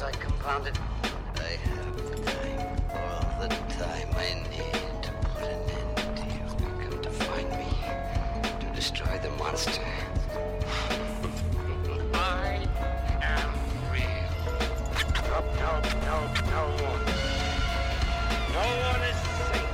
I compounded. I have the time, all the time I need to put an end to you. Come to find me, to destroy the monster. I am real. No one. No one is safe.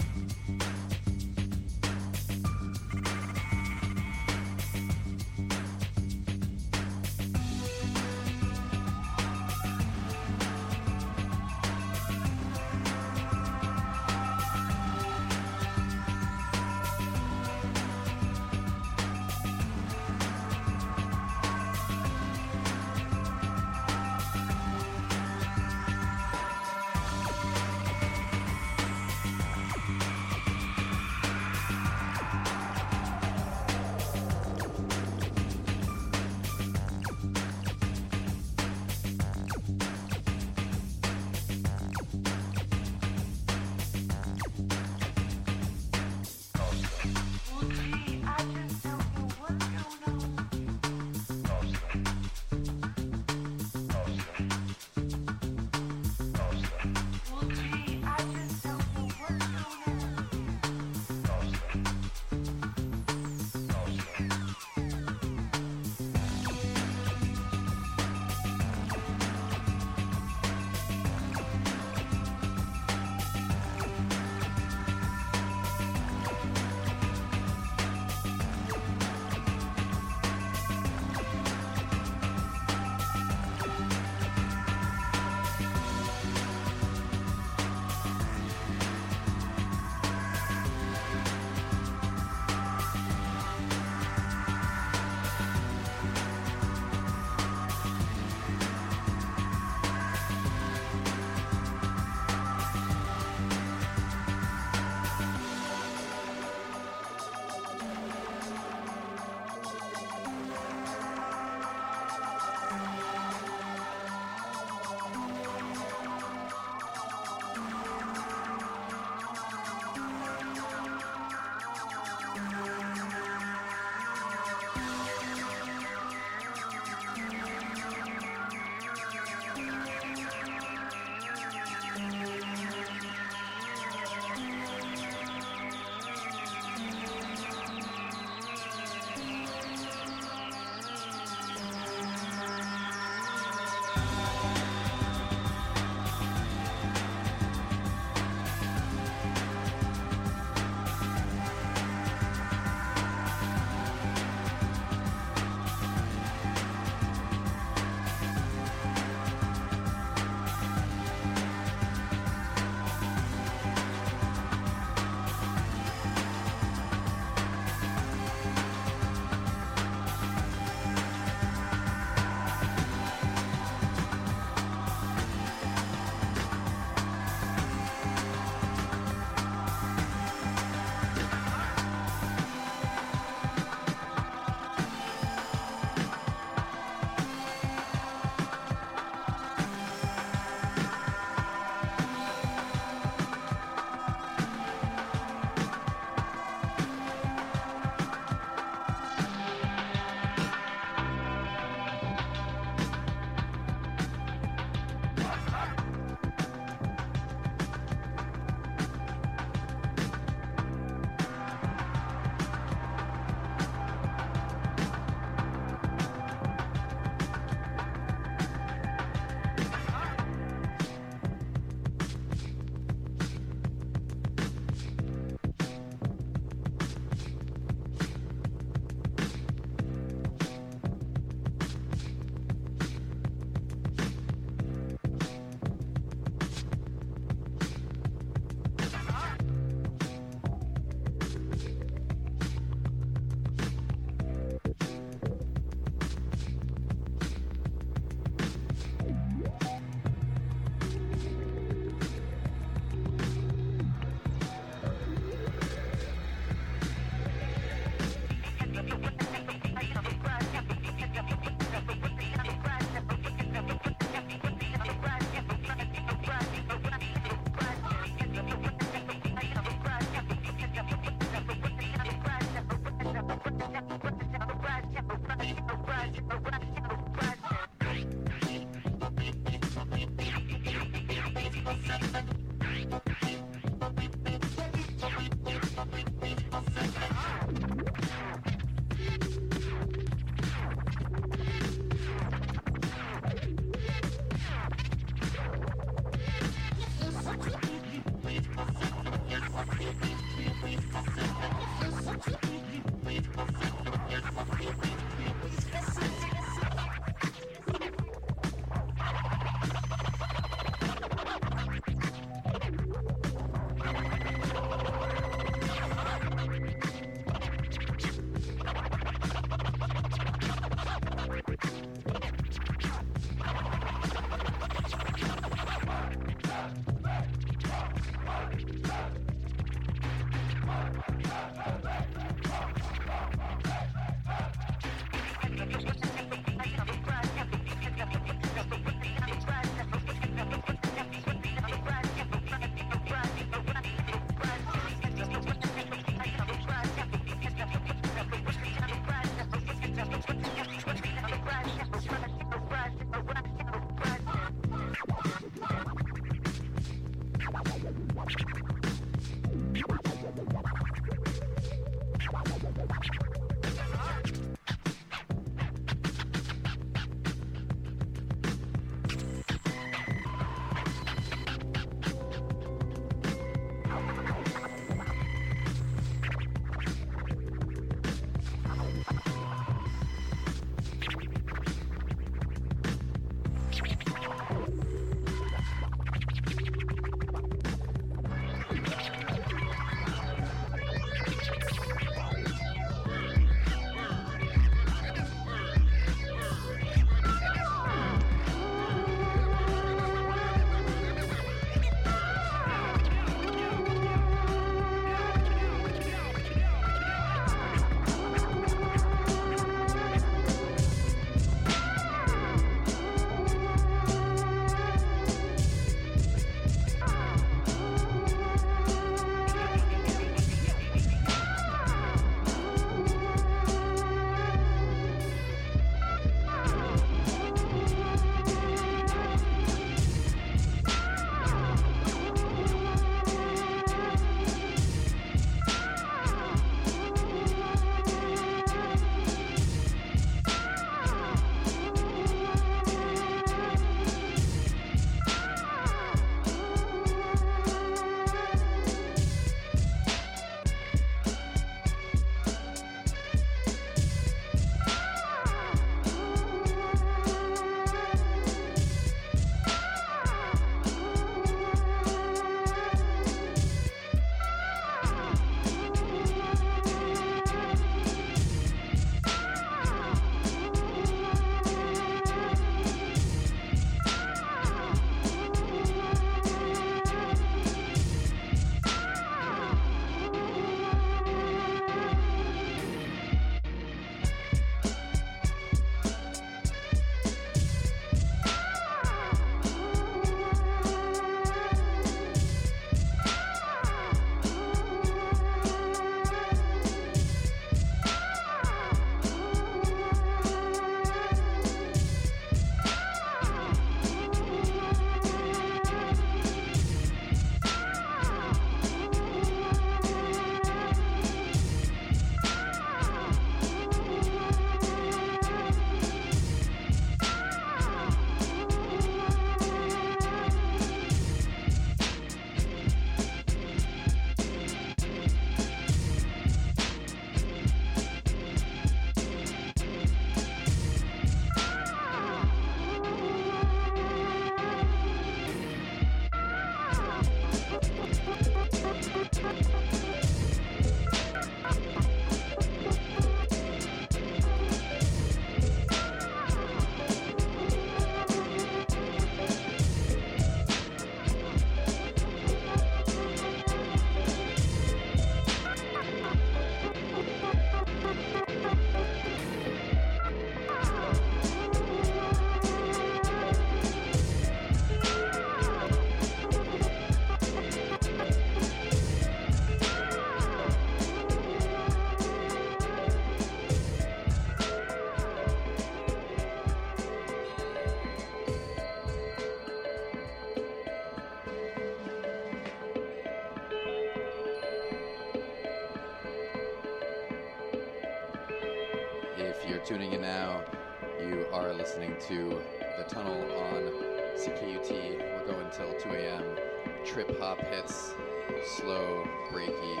you're tuning in now, you are listening to The Tunnel on CKUT. We're going till 2 a.m. Trip hop hits, slow, breaky,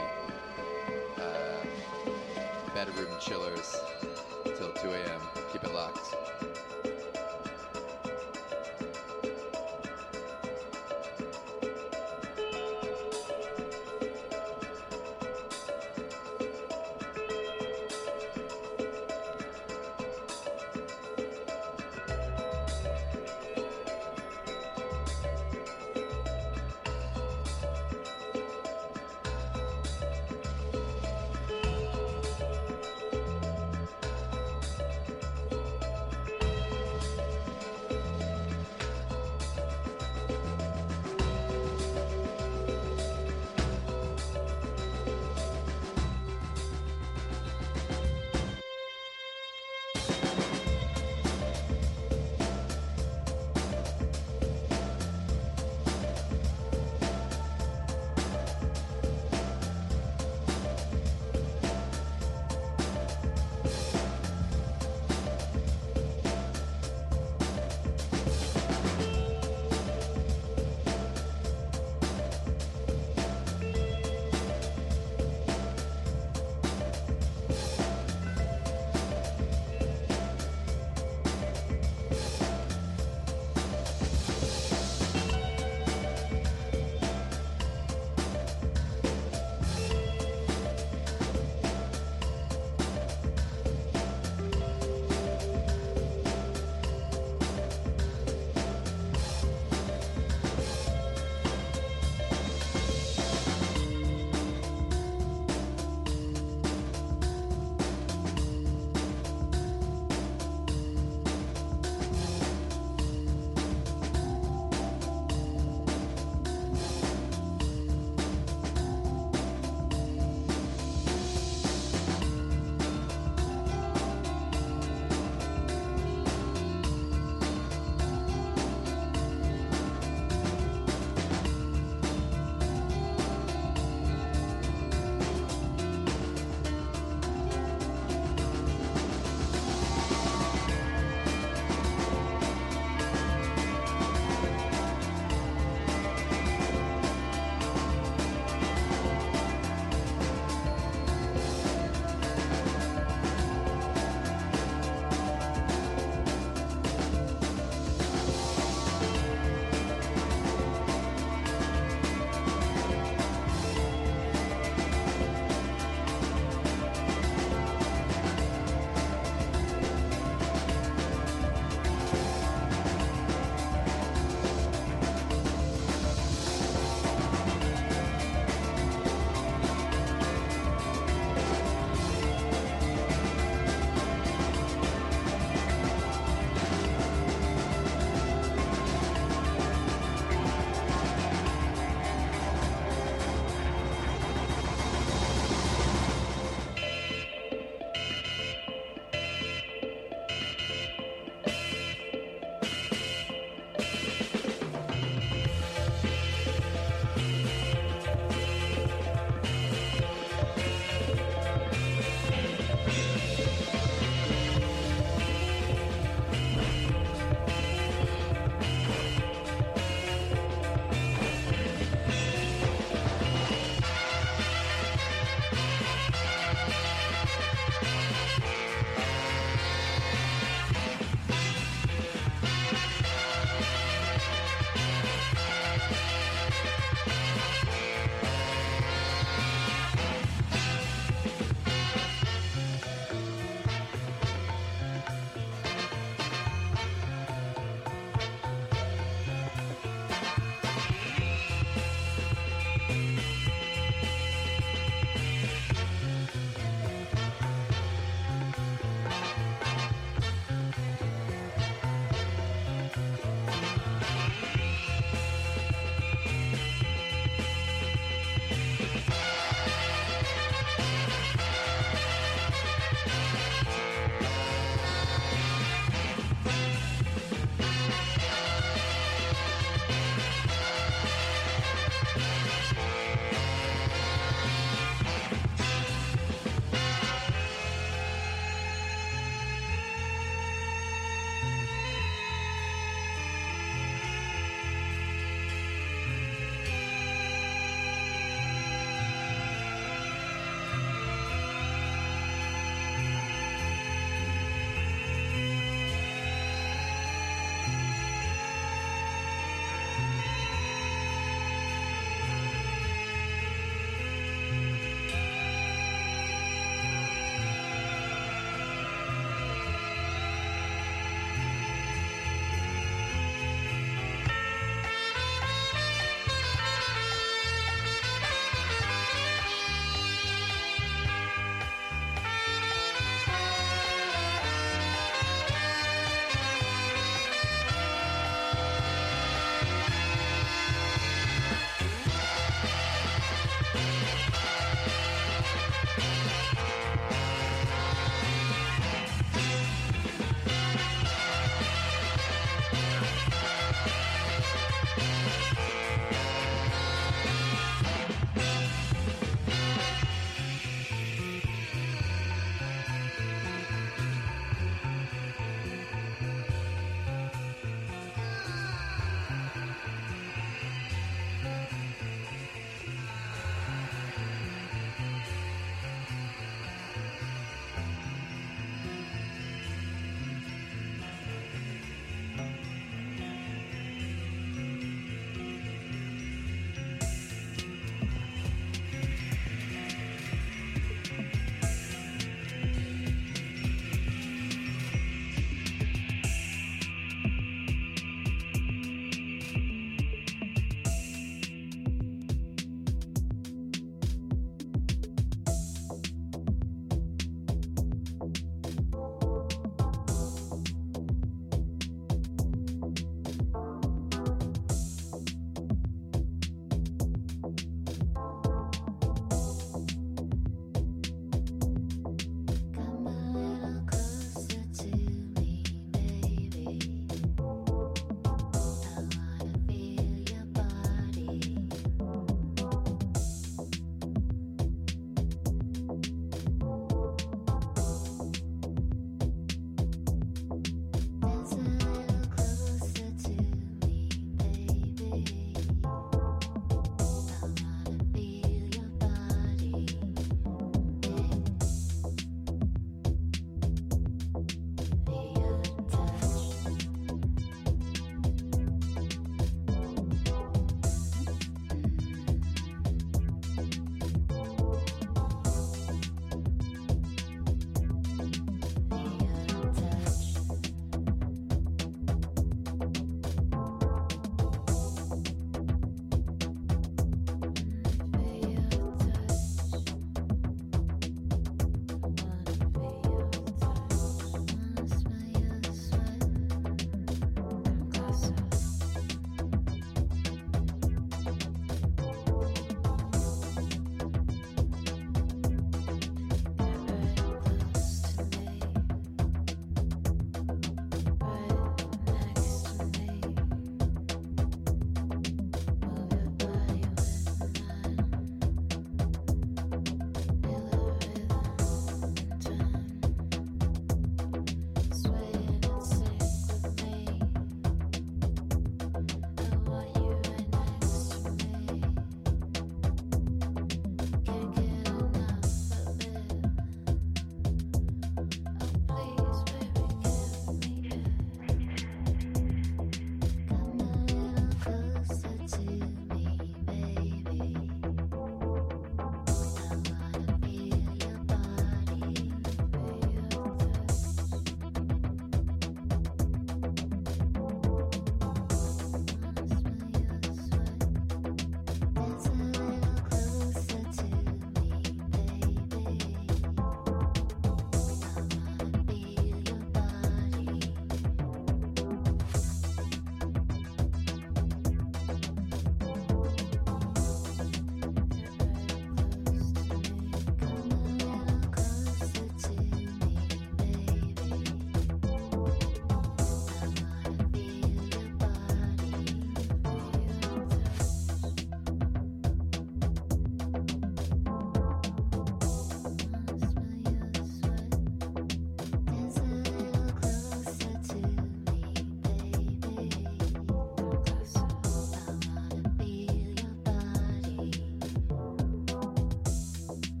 bedroom chillers till 2 a.m. Keep it locked.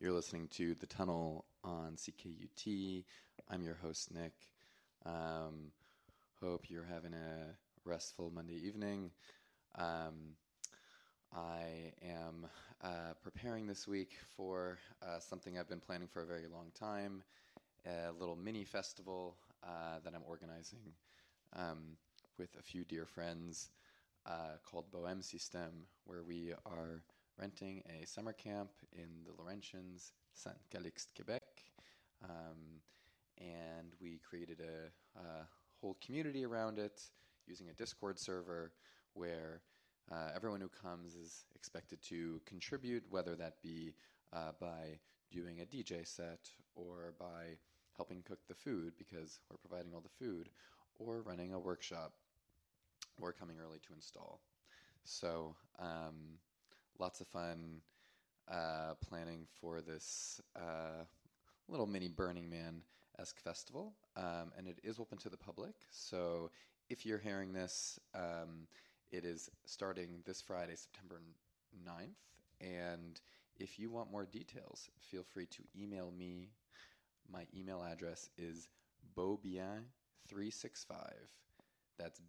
You're listening to The Tunnel on CKUT. I'm your host, Nick. Hope you're having a restful Monday evening. I am preparing this week for something I've been planning for a very long time, a little mini festival that I'm organizing with a few dear friends called Bohème Système, where we are renting a summer camp in the Laurentians, Saint-Calixte, Quebec, and we created a whole community around it using a Discord server where everyone who comes is expected to contribute, whether that be by doing a DJ set or by helping cook the food because we're providing all the food, or running a workshop or coming early to install. So lots of fun planning for this little mini Burning Man-esque festival, and it is open to the public. So if you're hearing this, it is starting this Friday, September 9th, and if you want more details, feel free to email me. My email address is beaubien365. That's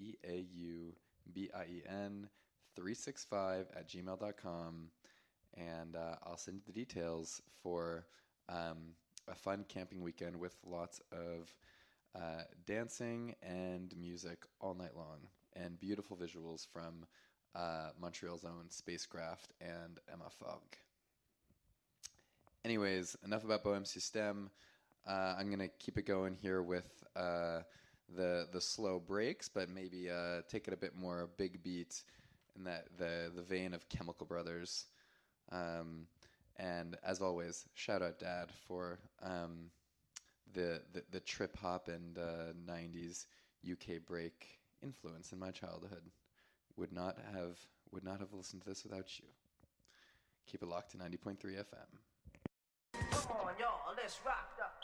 BEAUBIEN 365@gmail.com, and I'll send you the details for a fun camping weekend with lots of dancing and music all night long, and beautiful visuals from Montreal's own Spacecraft and Emma Fogg. Anyways, enough about Bohème Système. I'm going to keep it going here with the slow breaks, but maybe take it a bit more big beat in the vein of Chemical Brothers. And as always, shout out Dad for the trip hop and 90s UK break influence in my childhood. Would not have listened to this without you. Keep it locked to 90.3 FM. Come on, y'all, let's rock up.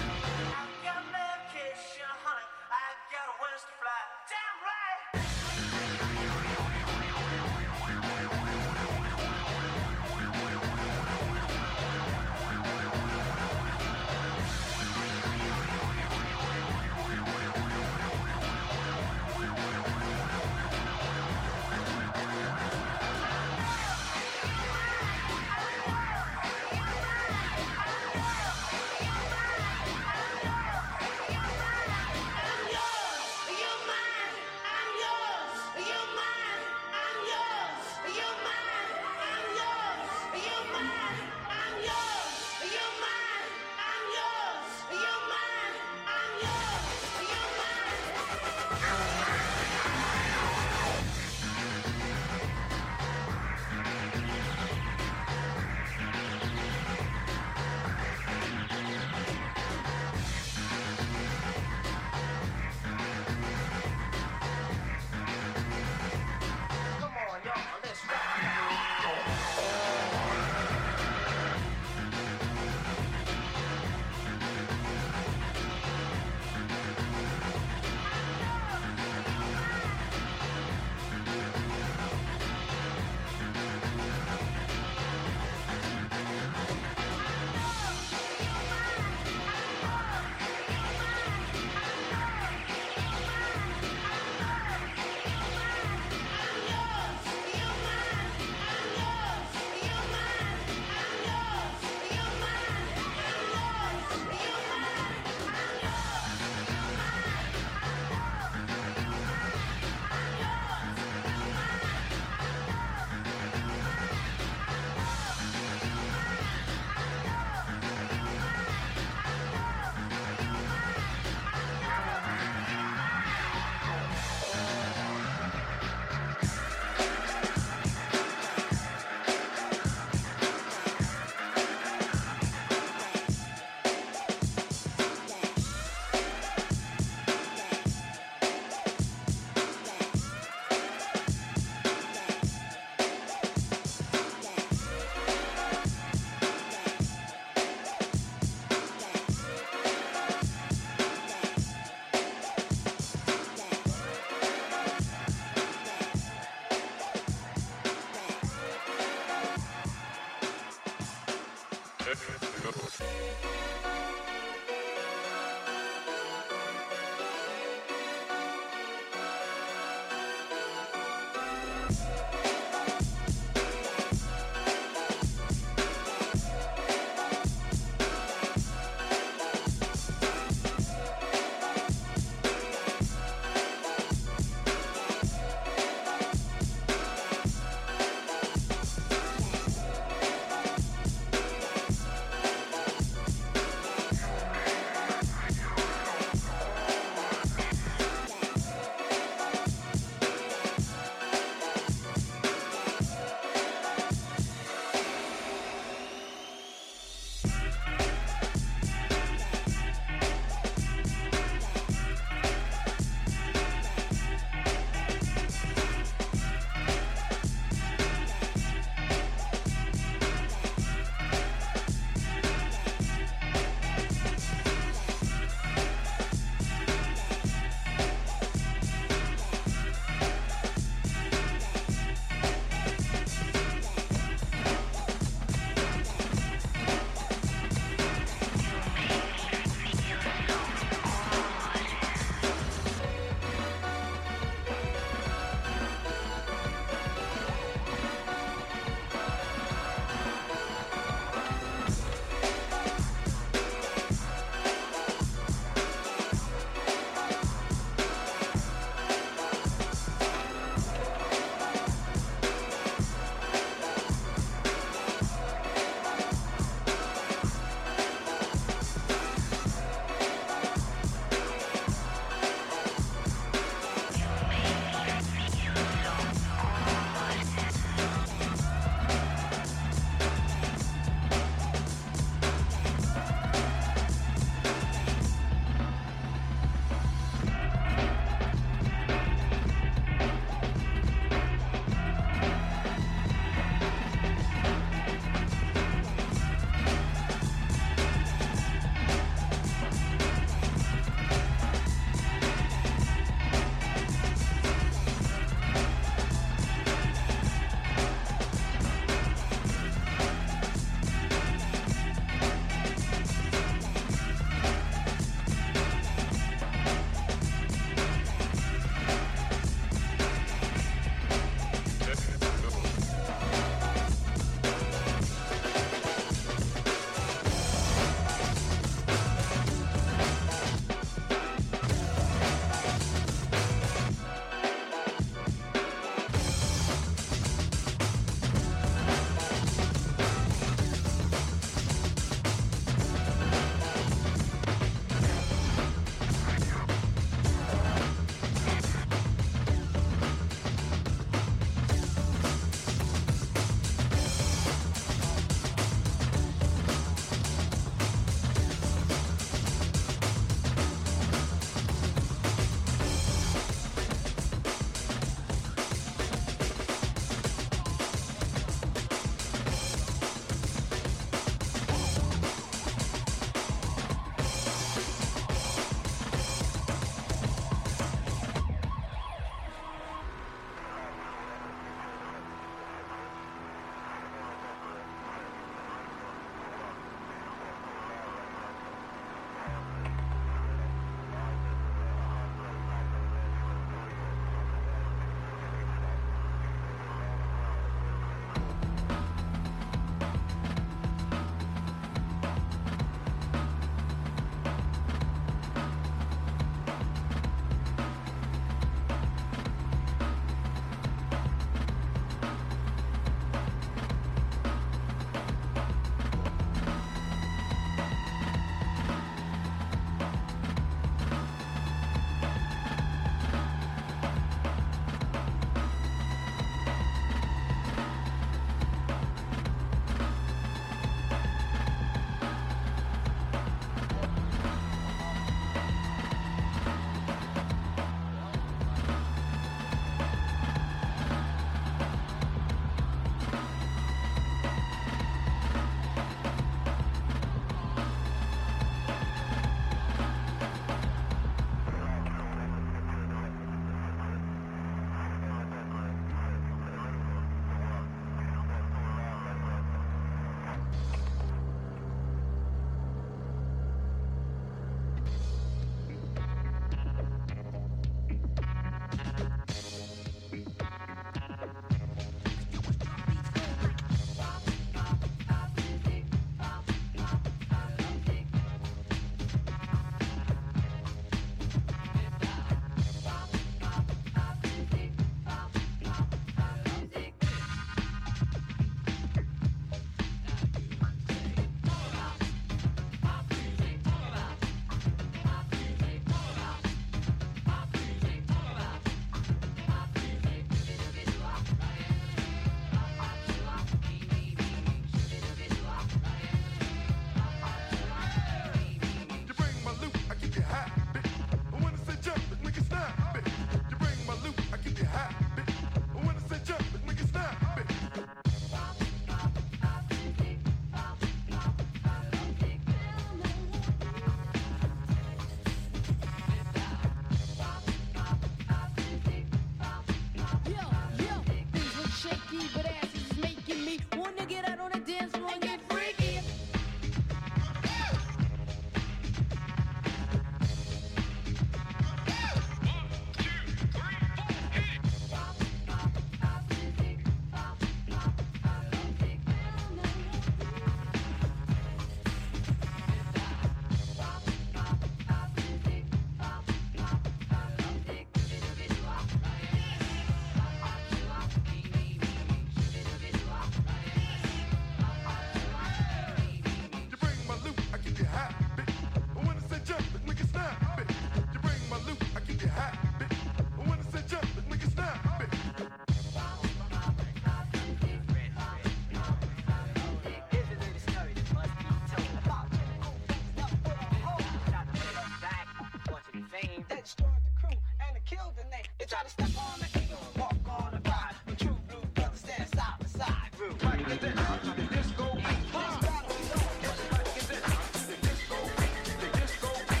killed the name. They try to step on the eagle and walk on the ride. The true blue brothers stand side by side. Everybody get down to the disco beat. Everybody get down to the disco beat. The disco beat.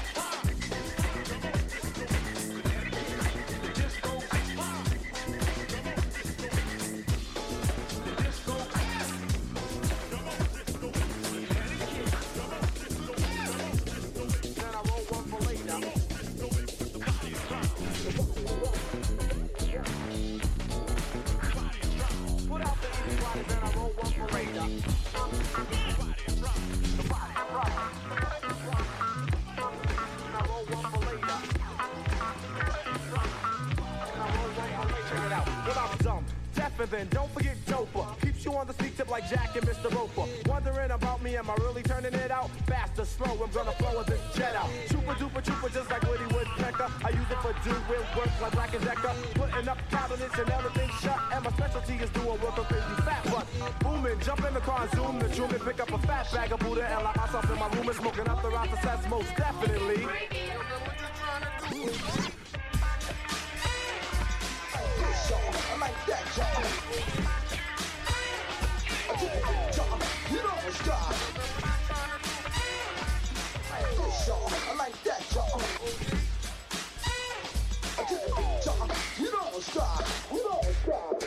The disco beat. The disco beat. Then I roll one for later. Put out the easy body, then I roll one for later. The body rock. And I roll one for later. And I roll one for later. Check it out. What I'm dumb. Deaf and then don't forget Doper. Keeps you on the sneak tip like Jack and Mr. Roper. Wondering about me, am I really turning it out? Fast or slow, I'm gonna flow with this jet out. Super duper trooper just like Woody Woodpecker. I use it for doing work like Black and Decker. Putting up cabinets and everything shut. And my specialty is doing work of crazy fat butt. Booming, jump in the car and zoom the tune and pick up a fat bag of Buddha and lock myself in my room and smoking up the rasta sets most definitely. I like that, y'all. You know it's God. I like that, y'all. You know it's God. You know it's God.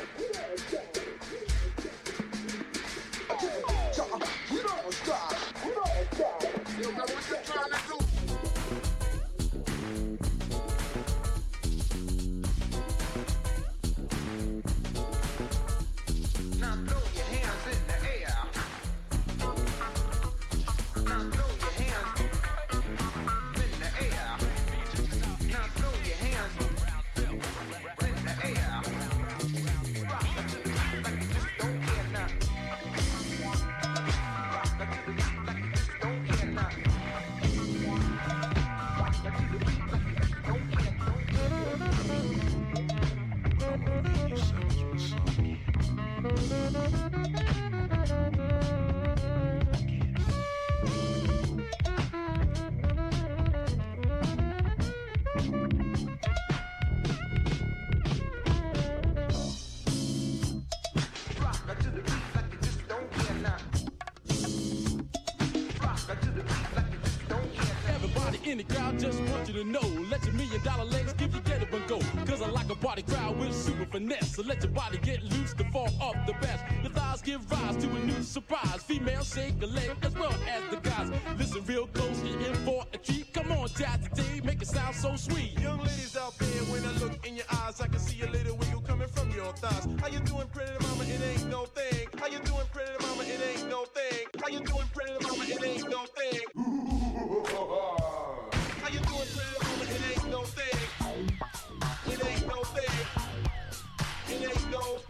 You know it's God. You know it's God. You know what you're trying to do. Now throw your hands in the air. Now throw your hands in the air. Now throw your hands in the air. Rock it to the beat like you just don't care nothing. Rock it to the beat like you just don't care nothing. Rock it to the beat like you just don't care Rock it to the beat like you just don't care nothing. Rock it to the beat like you just don't care nothing. Everybody in the crowd just want you to know. Let your $1 million legs give you get up and go. Cause I like a party crowd with super finesse. So let your body get loose to fall off the best. Your thighs give rise to a new surprise. Females shake a leg as well as the guys. Listen real close, you're in for a treat. Come on, Dad, today, make it sound so sweet. Young ladies out there, when I look in your eyes, I can see a little wiggle coming from your thighs. How you doing, pretty mama? It ain't no thing. How you doing, pretty mama? It ain't no thing. How you doing, pretty mama? It ain't no thing. How you doing, pretty mama? It ain't no thing. It ain't no thing. It ain't no thing.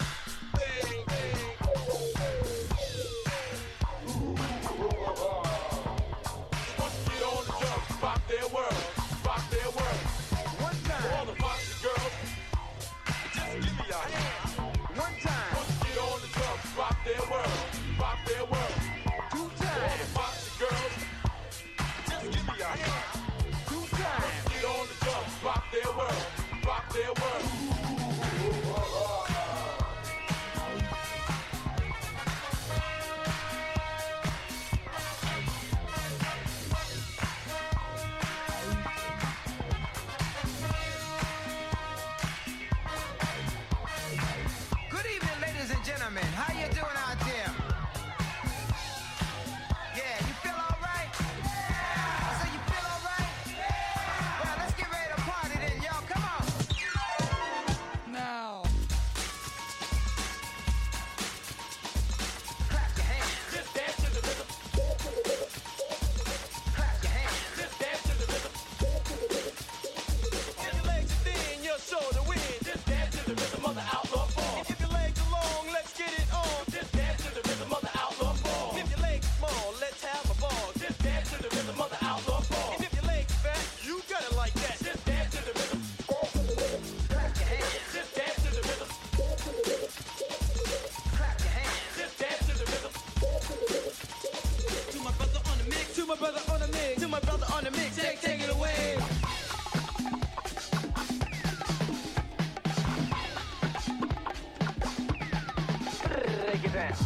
Once you get on the drums, rock their world, rock their world. One time. All the foxy girls, just give me a hand. One time. Once you get on the drums, rock their world, rock their world. Two All the times. foxy girls, just give me a hand. Two times. Get on the drums, rock their world, rock their world. Good evening, ladies and gentlemen. How you doing out there? Yeah, you feel all right? I said you feel all right? Well, let's get ready to party then, y'all. Come on. Now, Clap your hands. Just dance to the rhythm, Clap your hands. just dance to the rhythm. If your legs are thin, you're sure to win. Just dance to the rhythm of the outlaw form. If your legs are long, let's get it on. break it down.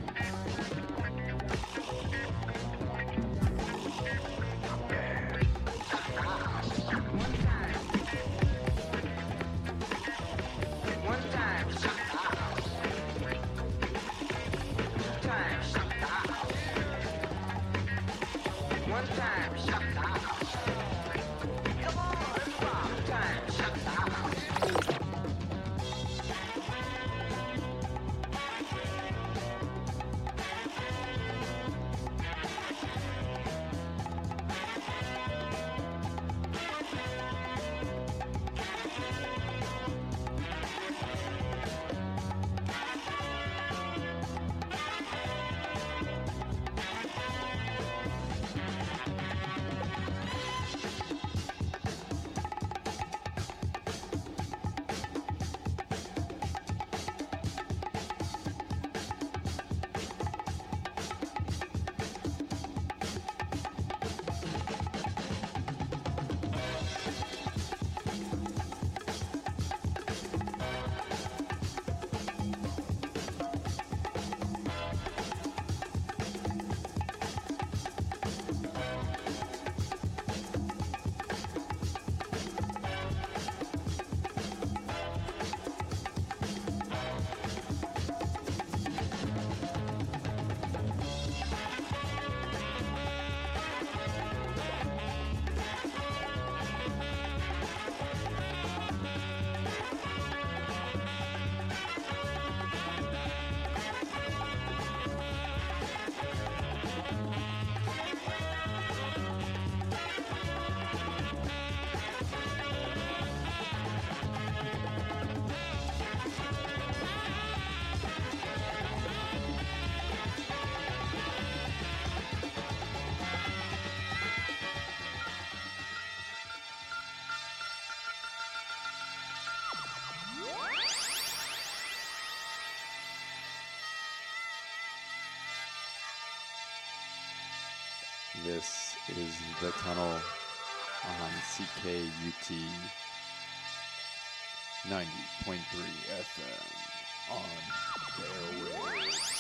This is The Tunnel on CKUT 90.3 FM on their waves.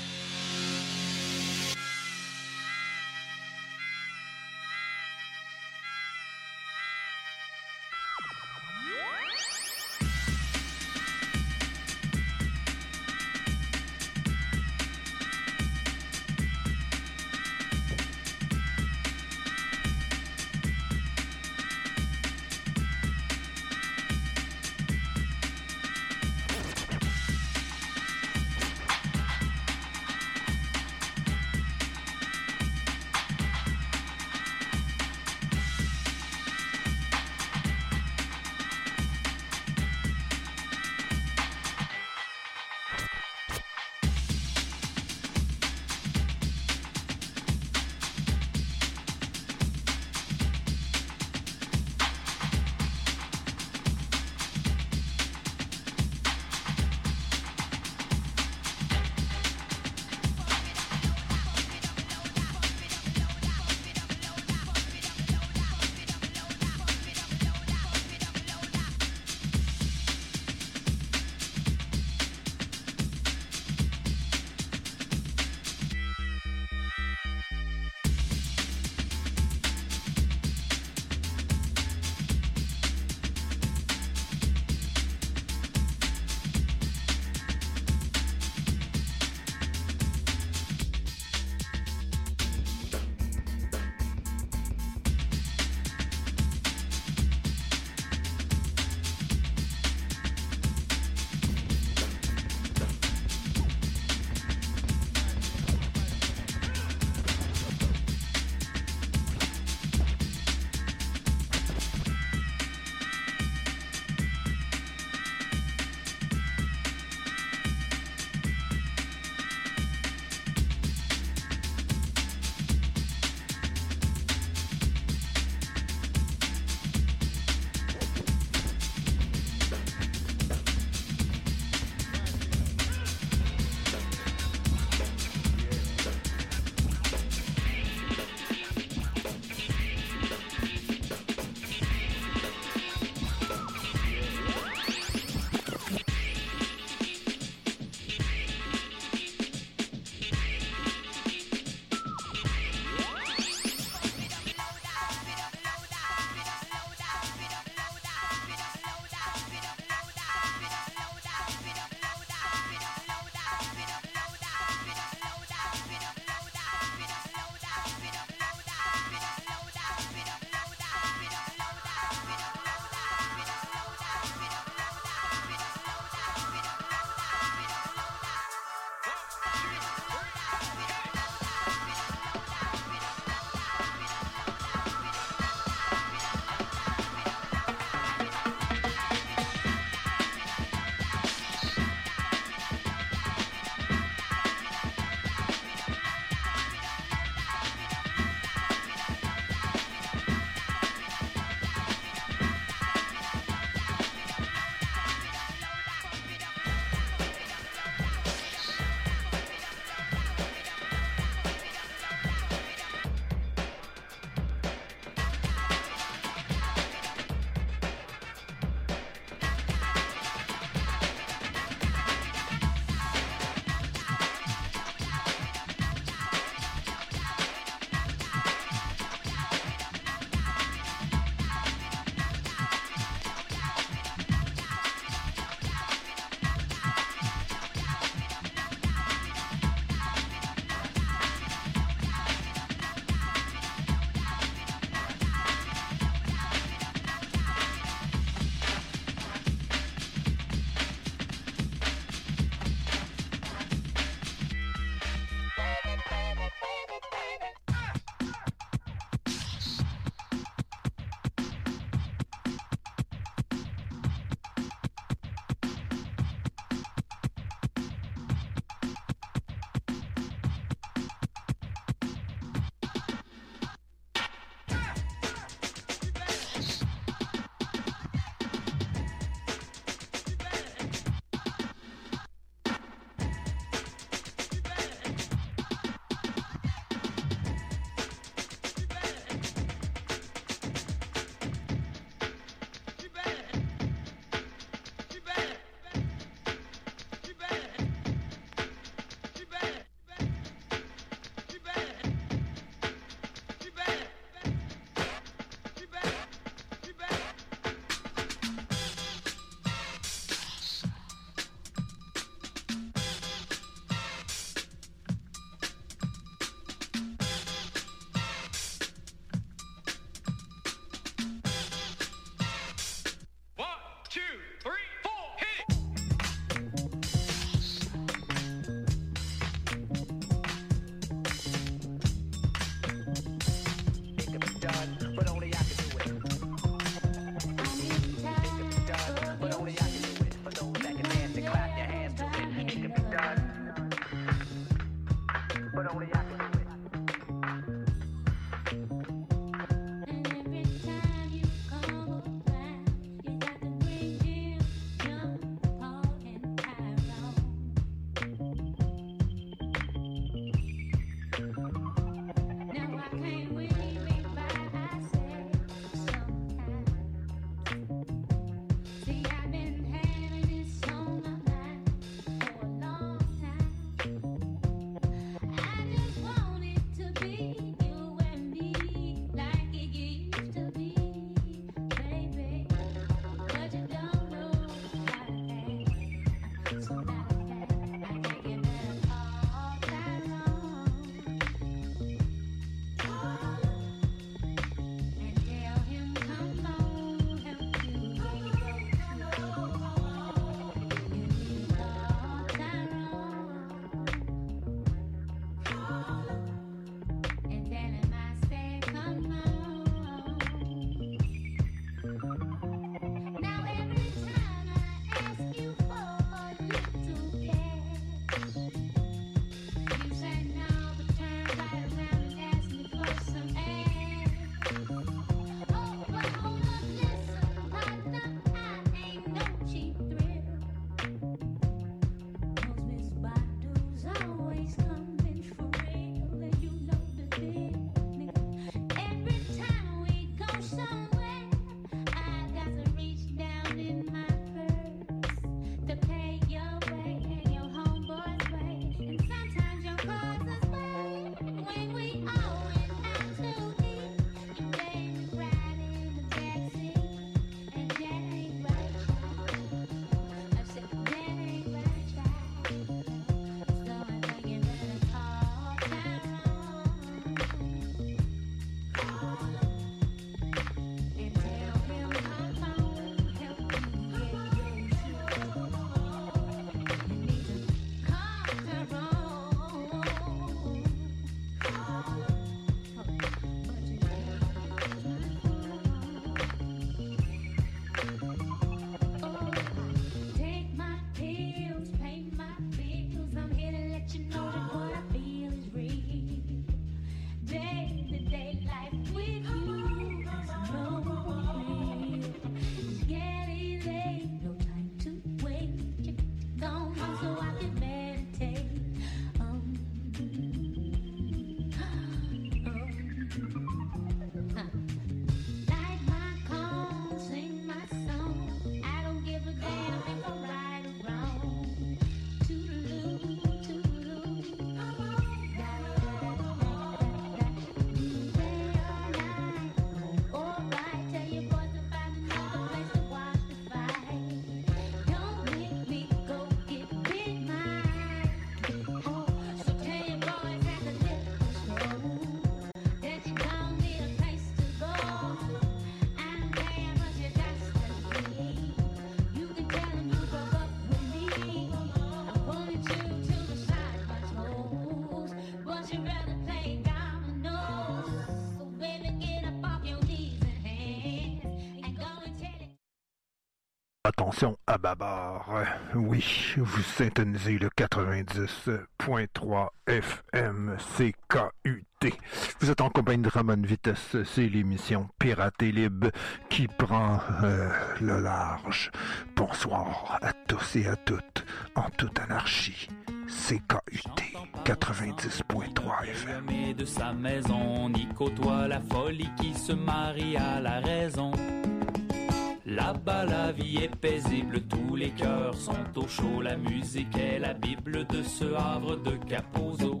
Attention à bâbord. Oui, vous syntonisez le 90.3 FM CKUT. Vous êtes en compagnie de Ramon Vitesse. C'est l'émission Pirate et Libre qui prend le large. Bonsoir à tous et à toutes, en toute anarchie. CKUT 90.3 FM. Et de sa maison, n'y côtoie la folie qui se marie à la raison. Là-bas la vie est paisible, tous les cœurs sont au chaud, la musique est la Bible de ce havre de Capozzo.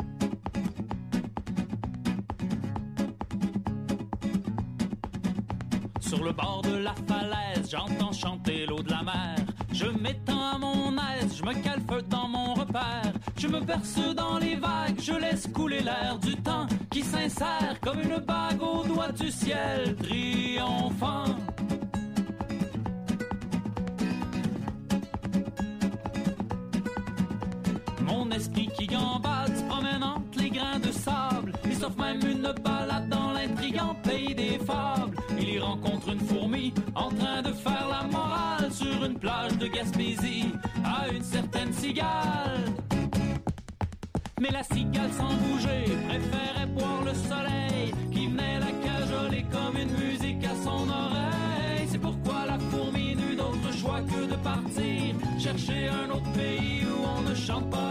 Sur le bord de la falaise, j'entends chanter l'eau de la mer. Je m'étends à mon aise, je me calfeute dans mon repère. Je me berce dans les vagues, je laisse couler l'air du temps qui s'insère comme une bague au doigt du ciel triomphant. Mon esprit qui gambade se promène entre les grains de sable. Il s'offre même une balade dans l'intriguant pays des fables. Il y rencontre une fourmi en train de faire la morale sur une plage de Gaspésie à une certaine cigale. Mais la cigale sans bouger préférait boire le soleil qui venait la cajoler comme une musique à son oreille. C'est pourquoi la fourmi n'eut d'autre choix que de partir chercher un autre pays où on ne chante pas